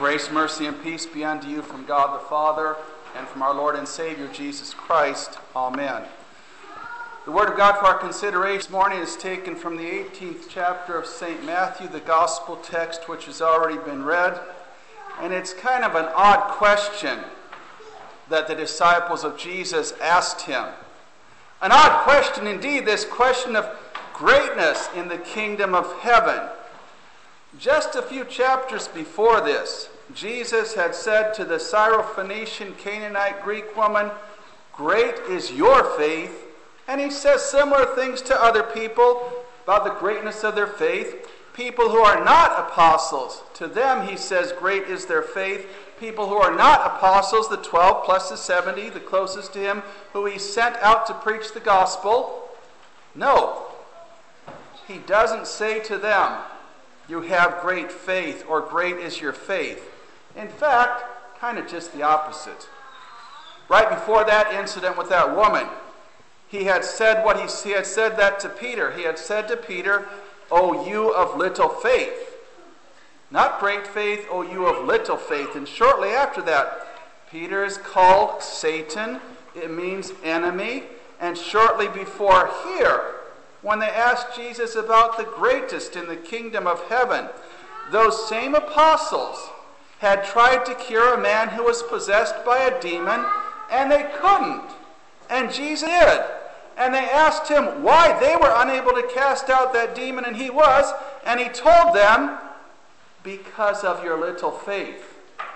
Grace, mercy, and peace be unto you from God the Father and from our Lord and Savior Jesus Christ. Amen. The Word of God for our consideration this morning is taken from the 18th chapter of St. Matthew, the Gospel text which has already been read. And it's kind of an odd question that the disciples of Jesus asked him. An odd question indeed, this question of greatness in the kingdom of heaven. Just a few chapters before this, Jesus had said to the Syrophoenician Canaanite Greek woman, "Great is your faith." And he says similar things to other people about the greatness of their faith. People who are not apostles, to them he says, "Great is their faith." People who are not apostles, the 12 plus the 70, the closest to him, who he sent out to preach the gospel. No, he doesn't say to them, "You have great faith," or "Great is your faith." In fact, kind of just the opposite. Right before that incident with that woman, he had said he had said that to Peter. He had said to Peter, "O you of little faith." Not great faith, "O you of little faith." And shortly after that, Peter is called Satan. It means enemy. And shortly before here, when they asked Jesus about the greatest in the kingdom of heaven, those same apostles had tried to cure a man who was possessed by a demon, and they couldn't. And Jesus did. And they asked him why they were unable to cast out that demon, and he was. And he told them, "Because of your little faith."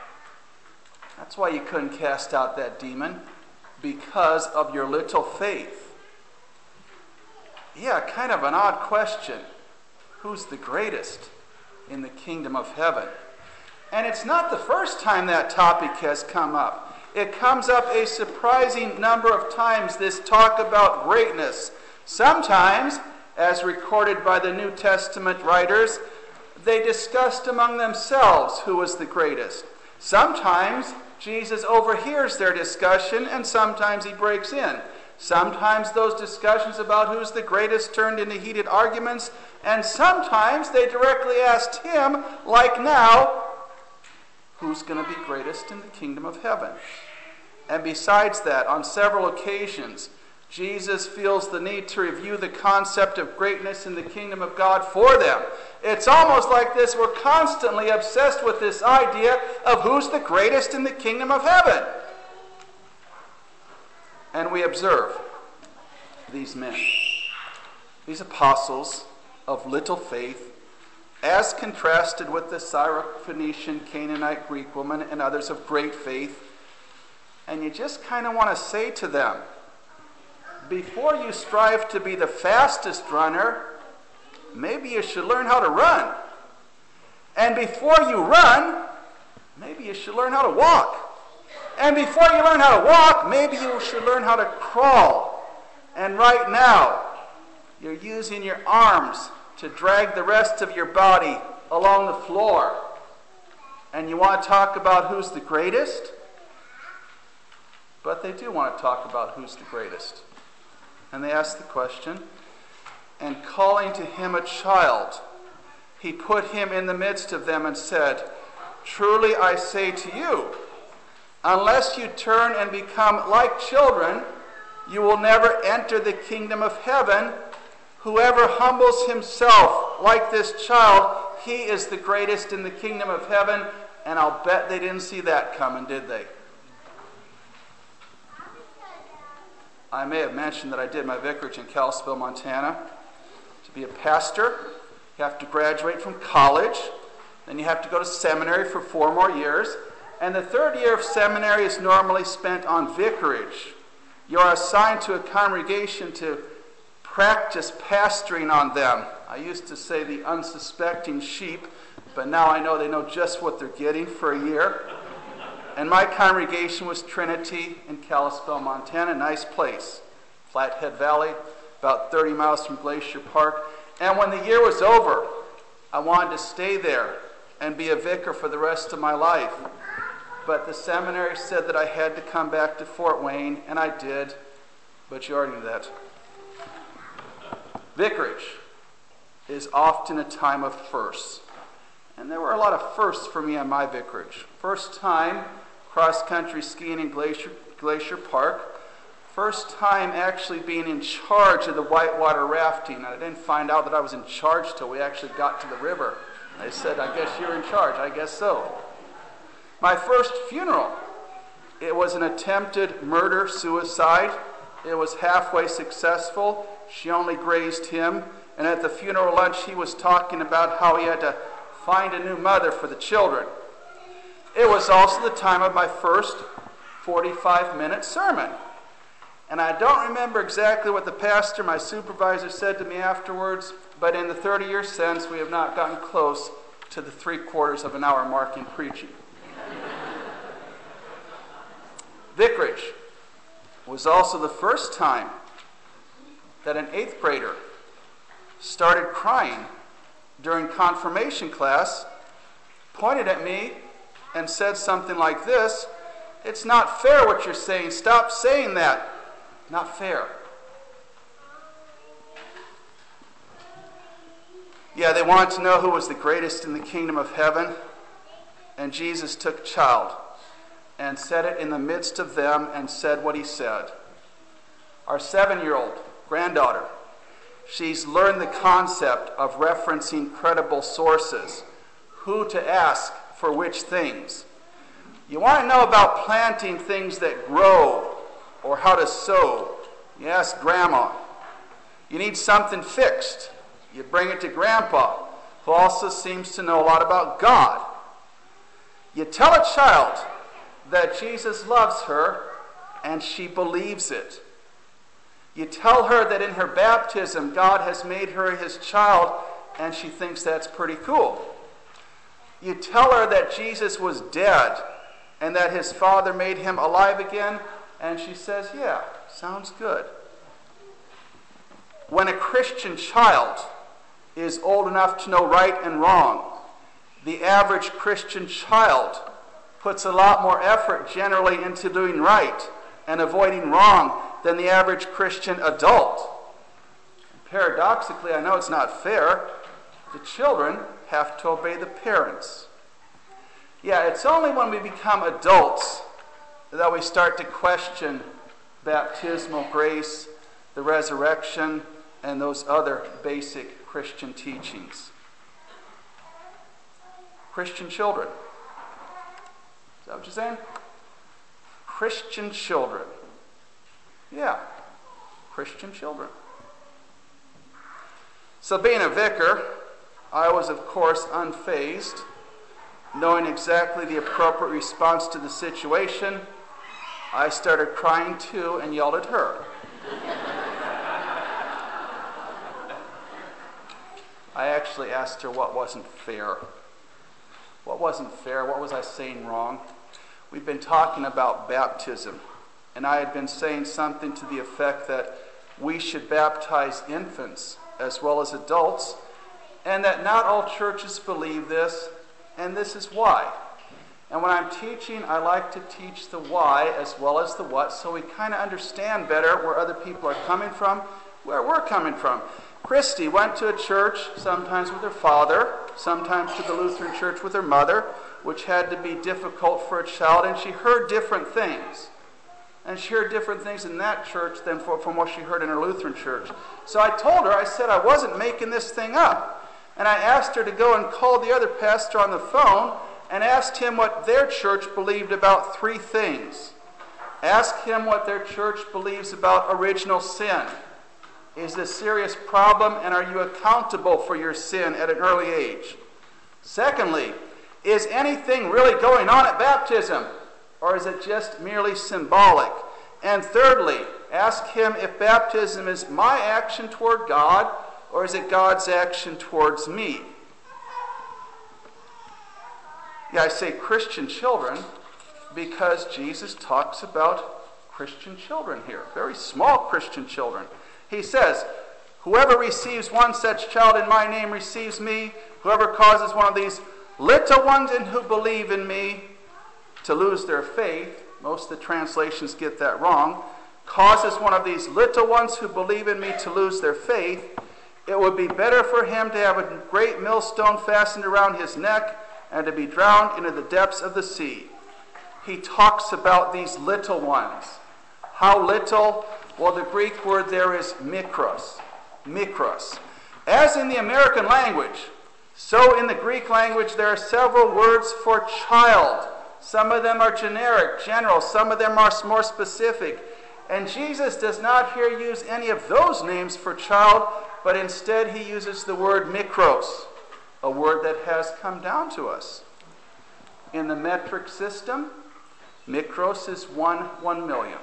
That's why you couldn't cast out that demon. Because of your little faith. Yeah, kind of an odd question. Who's the greatest in the kingdom of heaven? And it's not the first time that topic has come up. It comes up a surprising number of times, this talk about greatness. Sometimes, as recorded by the New Testament writers, they discussed among themselves who was the greatest. Sometimes Jesus overhears their discussion, and sometimes he breaks in. Sometimes those discussions about who's the greatest turned into heated arguments, and sometimes they directly asked him, like now, who's going to be greatest in the kingdom of heaven? And besides that, on several occasions, Jesus feels the need to review the concept of greatness in the kingdom of God for them. It's almost like this, we're constantly obsessed with this idea of who's the greatest in the kingdom of heaven. And we observe these men, these apostles of little faith, as contrasted with the Syrophoenician Canaanite Greek woman and others of great faith. And you just kind of want to say to them, before you strive to be the fastest runner, maybe you should learn how to run. And before you run, maybe you should learn how to walk. And before you learn how to walk, maybe you should learn how to crawl. And right now, you're using your arms to drag the rest of your body along the floor. And you want to talk about who's the greatest? But they do want to talk about who's the greatest. And they ask the question, and calling to him a child, he put him in the midst of them and said, "Truly I say to you, unless you turn and become like children, you will never enter the kingdom of heaven. Whoever humbles himself like this child, he is the greatest in the kingdom of heaven." And I'll bet they didn't see that coming, did they? I may have mentioned that I did my vicarage in Kalispell, Montana. To be a pastor, you have to graduate from college. Then you have to go to seminary for 4 more years. And the 3rd year of seminary is normally spent on vicarage. You're assigned to a congregation to practice pastoring on them. I used to say the unsuspecting sheep, but now I know they know just what they're getting for a year. And my congregation was Trinity in Kalispell, Montana, nice place. Flathead Valley, about 30 miles from Glacier Park. And when the year was over, I wanted to stay there and be a vicar for the rest of my life. But the seminary said that I had to come back to Fort Wayne, and I did. But you already knew that. Vicarage is often a time of firsts. And there were a lot of firsts for me on my vicarage. First time cross-country skiing in Glacier Park. First time actually being in charge of the whitewater rafting. And I didn't find out that I was in charge till we actually got to the river. They said, I guess you're in charge. I guess so. My first funeral. It was an attempted murder-suicide. It was halfway successful. She only grazed him. And at the funeral lunch, he was talking about how he had to find a new mother for the children. It was also the time of my first 45-minute sermon. And I don't remember exactly what the pastor, my supervisor, said to me afterwards, but in the 30 years since, we have not gotten close to the 3/4 of an hour mark in preaching. Vicarage was also the first time that an 8th grader started crying during confirmation class, pointed at me, and said something like this: "It's not fair what you're saying. Stop saying that. Not fair." Yeah, they wanted to know who was the greatest in the kingdom of heaven. And Jesus took a child and set it in the midst of them and said what he said. Our 7-year-old granddaughter, she's learned the concept of referencing credible sources, who to ask for which things. You want to know about planting things that grow or how to sow, you ask Grandma. You need something fixed, you bring it to Grandpa, who also seems to know a lot about God. You tell a child that Jesus loves her, and she believes it. You tell her that in her baptism, God has made her his child, and she thinks that's pretty cool. You tell her that Jesus was dead, and that his Father made him alive again, and she says, yeah, sounds good. When a Christian child is old enough to know right and wrong, the average Christian child puts a lot more effort generally into doing right and avoiding wrong than the average Christian adult. Paradoxically, I know it's not fair, the children have to obey the parents. Yeah, it's only when we become adults that we start to question baptismal grace, the resurrection, and those other basic Christian teachings. Christian children. Is that what you're saying? Christian children. Yeah, Christian children. So being a vicar, I was of course unfazed, knowing exactly the appropriate response to the situation. I started crying too and yelled at her. I actually asked her what wasn't fair. What wasn't fair? What was I saying wrong? We've been talking about baptism, and I had been saying something to the effect that we should baptize infants as well as adults, and that not all churches believe this, and this is why. And when I'm teaching, I like to teach the why as well as the what, so we kind of understand better where other people are coming from, where we're coming from. Christy went to a church, sometimes with her father, sometimes to the Lutheran church with her mother, which had to be difficult for a child, and she heard different things. And she heard different things in that church than from what she heard in her Lutheran church. So I told her, I said I wasn't making this thing up. And I asked her to go and call the other pastor on the phone and asked him what their church believed about 3 things. Ask him what their church believes about original sin. Is this a serious problem, and are you accountable for your sin at an early age? Secondly, is anything really going on at baptism, or is it just merely symbolic? And thirdly, ask him if baptism is my action toward God, or is it God's action towards me? Yeah, I say Christian children because Jesus talks about Christian children here, very small Christian children. He says, whoever receives one such child in my name receives me. Whoever causes one of these little ones in who believe in me to lose their faith, most of the translations get that wrong, causes one of these little ones who believe in me to lose their faith, It would be better for him to have a great millstone fastened around his neck and to be drowned into the depths of the sea. He talks about these little ones. How little? Well, the Greek word there is mikros. Mikros. As in the American language, so in the Greek language there are several words for child. Some of them are generic, general. Some of them are more specific. And Jesus does not here use any of those names for child, but instead he uses the word mikros, a word that has come down to us. In the metric system, mikros is 1/1,000,000th.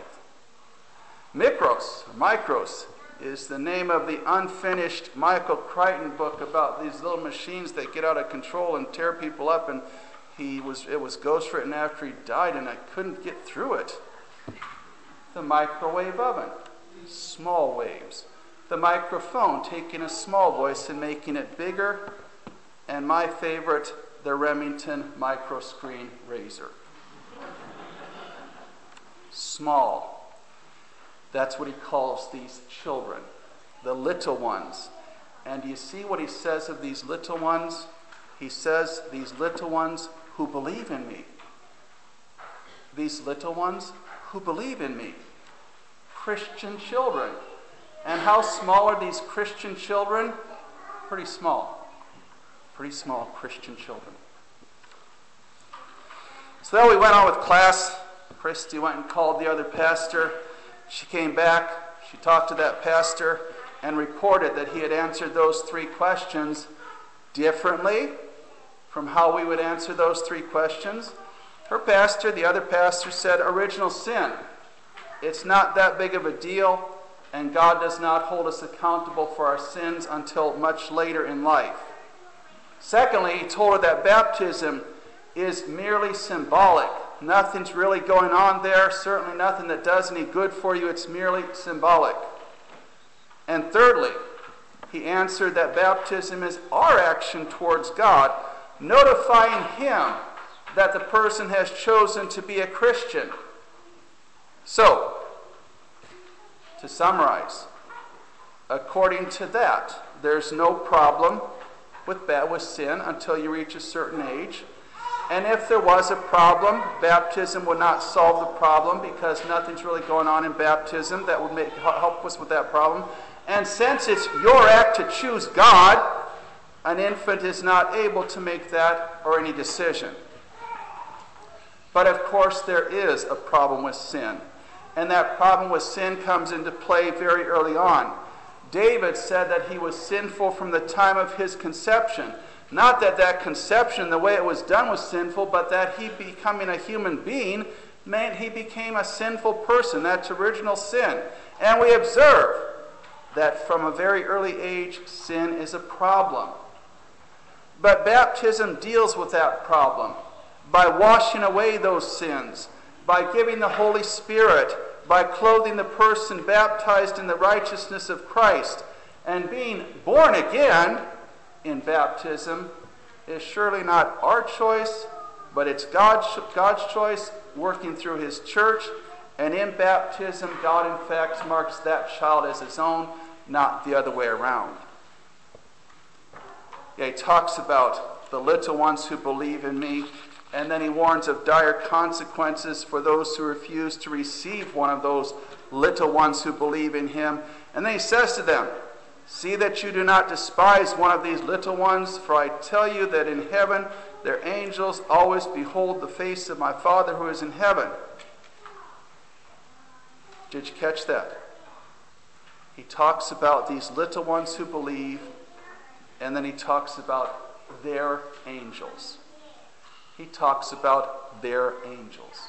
Micros, is the name of the unfinished Michael Crichton book about these little machines that get out of control and tear people up, and it was ghostwritten after he died, and I couldn't get through it. The microwave oven, small waves. The microphone, taking a small voice and making it bigger. And my favorite, the Remington microscreen razor. Small. That's what he calls these children, the little ones. And do you see what he says of these little ones? He says, these little ones who believe in me. These little ones who believe in me. Christian children. And how small are these Christian children? Pretty small. Pretty small Christian children. So then we went on with class. Christy went and called the other pastor. She came back. She talked to that pastor and reported that he had answered those 3 questions differently from how we would answer those 3 questions. Her pastor, the other pastor, said original sin. It's not that big of a deal, and God does not hold us accountable for our sins until much later in life. Secondly, he told her that baptism is merely symbolic. Nothing's really going on there, certainly nothing that does any good for you. It's merely symbolic. And thirdly, he answered that baptism is our action towards God, notifying him that the person has chosen to be a Christian. So, to summarize, according to that, there's no problem with sin until you reach a certain age. And if there was a problem, baptism would not solve the problem because nothing's really going on in baptism that would help us with that problem. And since it's your act to choose God, an infant is not able to make that or any decision. But of course there is a problem with sin. And that problem with sin comes into play very early on. David said that he was sinful from the time of his conception. Not that that conception, the way it was done, was sinful, but that he becoming a human being meant he became a sinful person. That's original sin. And we observe that from a very early age, sin is a problem. But baptism deals with that problem by washing away those sins, by giving the Holy Spirit, by clothing the person baptized in the righteousness of Christ. And being born again in baptism is surely not our choice, but it's God's choice working through his church. And in baptism, God in fact marks that child as his own, not the other way around. Yeah, he talks about the little ones who believe in me, and then he warns of dire consequences for those who refuse to receive one of those little ones who believe in him. And then he says to them, see that you do not despise one of these little ones, for I tell you that in heaven their angels always behold the face of my Father who is in heaven. Did you catch that? He talks about these little ones who believe, and then he talks about their angels. He talks about their angels.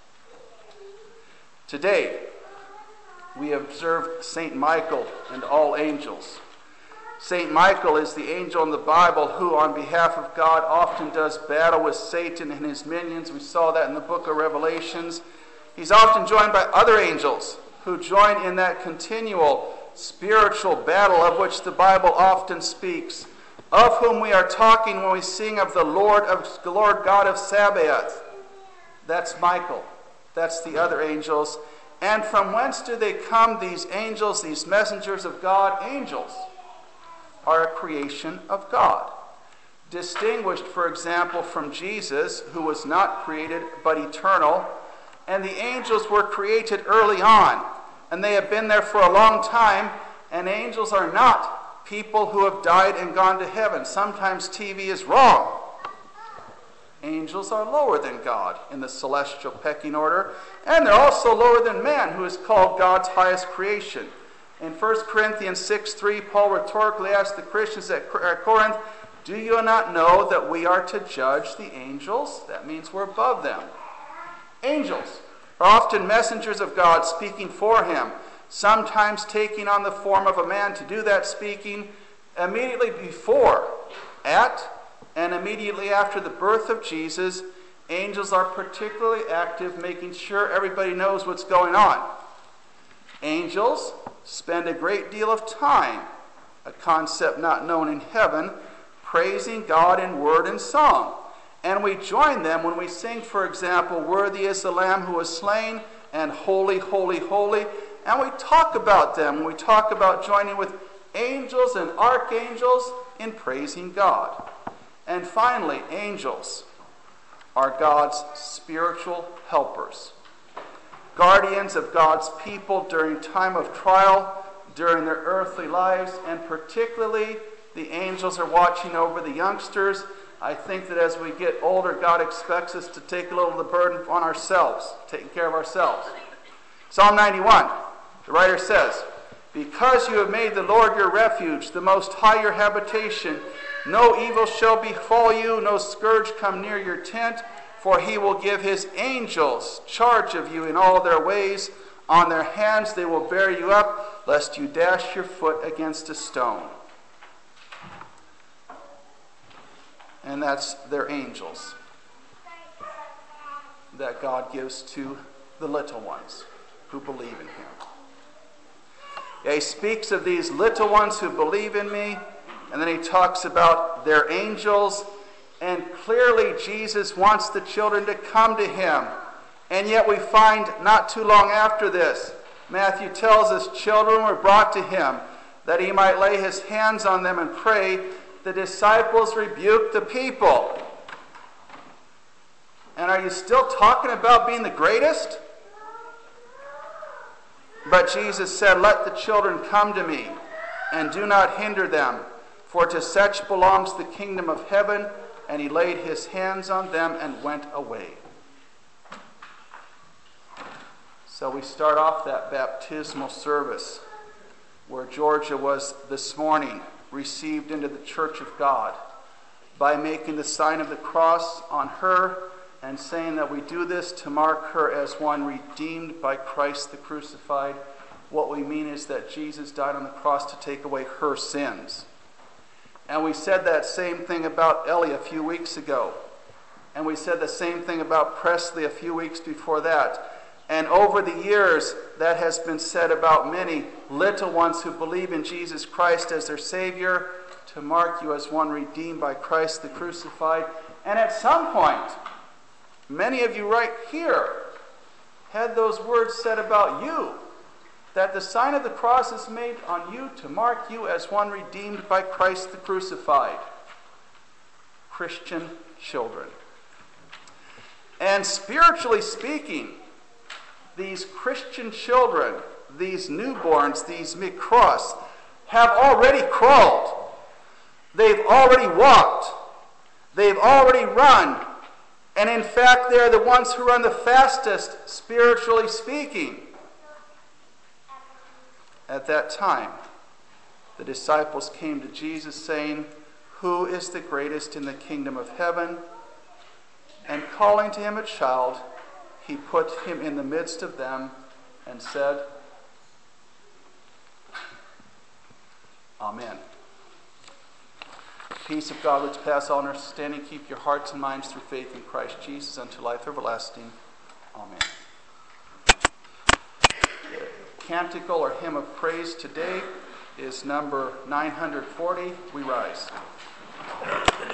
Today, we observe St. Michael and all angels. St. Michael is the angel in the Bible who, on behalf of God, often does battle with Satan and his minions. We saw that in the book of Revelations. He's often joined by other angels who join in that continual spiritual battle of which the Bible often speaks, of whom we are talking when we sing of the Lord God of Sabaoth. That's Michael. That's the other angels. And from whence do they come, these angels, these messengers of God? Angels. are a creation of God. Distinguished, for example, from Jesus, who was not created but eternal, and the angels were created early on, and they have been there for a long time, and angels are not people who have died and gone to heaven. Sometimes TV is wrong. Angels are lower than God in the celestial pecking order, and they're also lower than man, who is called God's highest creation. In 1 Corinthians 6:3, Paul rhetorically asked the Christians at Corinth, "Do you not know that we are to judge the angels?" That means we're above them. Angels are often messengers of God speaking for him, sometimes taking on the form of a man to do that speaking. Immediately before, at, and immediately after the birth of Jesus, angels are particularly active, making sure everybody knows what's going on. Angels spend a great deal of time, a concept not known in heaven, praising God in word and song. And we join them when we sing, for example, "Worthy is the Lamb who was slain," and "Holy, holy, holy." And we talk about them when we talk about joining with angels and archangels in praising God. And finally, angels are God's spiritual helpers, guardians of God's people during time of trial, during their earthly lives, and particularly the angels are watching over the youngsters. I think that as we get older, God expects us to take a little of the burden on ourselves, taking care of ourselves. Psalm 91, the writer says, "Because you have made the Lord your refuge, the Most High your habitation, no evil shall befall you, no scourge come near your tent, for he will give his angels charge of you in all their ways. On their hands they will bear you up, lest you dash your foot against a stone." And that's their angels that God gives to the little ones who believe in him. Yeah, he speaks of these little ones who believe in me, and then he talks about their angels. And clearly Jesus wants the children to come to him. And yet we find not too long after this, Matthew tells us children were brought to him that he might lay his hands on them and pray. The disciples rebuked the people. And are you still talking about being the greatest? But Jesus said, "Let the children come to me, and do not hinder them, for to such belongs the kingdom of heaven." And he laid his hands on them and went away. So we start off that baptismal service where Georgia was this morning received into the church of God by making the sign of the cross on her and saying that we do this to mark her as one redeemed by Christ the crucified. What we mean is that Jesus died on the cross to take away her sins. And we said that same thing about Ellie a few weeks ago. And we said the same thing about Presley a few weeks before that. And over the years, that has been said about many little ones who believe in Jesus Christ as their Savior, to mark you as one redeemed by Christ the crucified. And at some point, many of you right here had those words said about you, that the sign of the cross is made on you to mark you as one redeemed by Christ the crucified. Christian children. And spiritually speaking, these Christian children, these newborns, these mikros, have already crawled. They've already walked. They've already run. And in fact, they're the ones who run the fastest, spiritually speaking. At that time, the disciples came to Jesus saying, "Who is the greatest in the kingdom of heaven?" And calling to him a child, he put him in the midst of them and said, Amen. Peace of God which passes all understanding, keep your hearts and minds through faith in Christ Jesus unto life everlasting. Amen. The canticle or hymn of praise today is number 940. We rise.